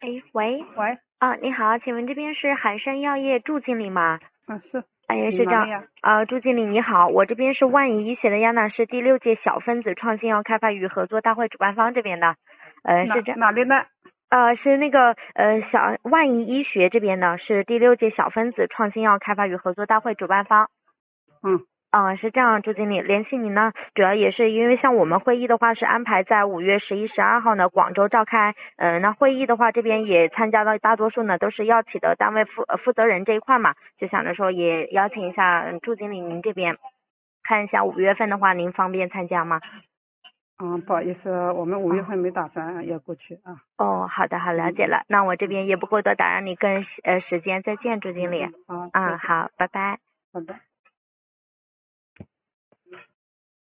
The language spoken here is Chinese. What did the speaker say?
哎，喂， 喂， 你好，请问这边是海参药业祝经理吗？ 是， 哎，是这样， 哪里呀？ 祝经理你好，我这边是万宜医学的亚纳氏第6届小分子创新药开发与合作大会主办方这边的，是这， 哪里的？ 是那个万宜医学这边的，是第6届小分子创新药开发与合作大会主办方。是这样，朱经理联系你呢，主要也是因为像我们会议的话是安排在5月11、12号呢广州召开，那会议的话这边也参加的大多数呢都是药企的单位负责人这一块嘛，就想着说也邀请一下朱经理您这边，看一下5月份的话您方便参加吗？ 不好意思，我们5月份没打算要过去啊。 好的，好，了解了，那我这边也不过多打扰你个人时间，再见，朱经理。 好， 好，拜拜。 好的。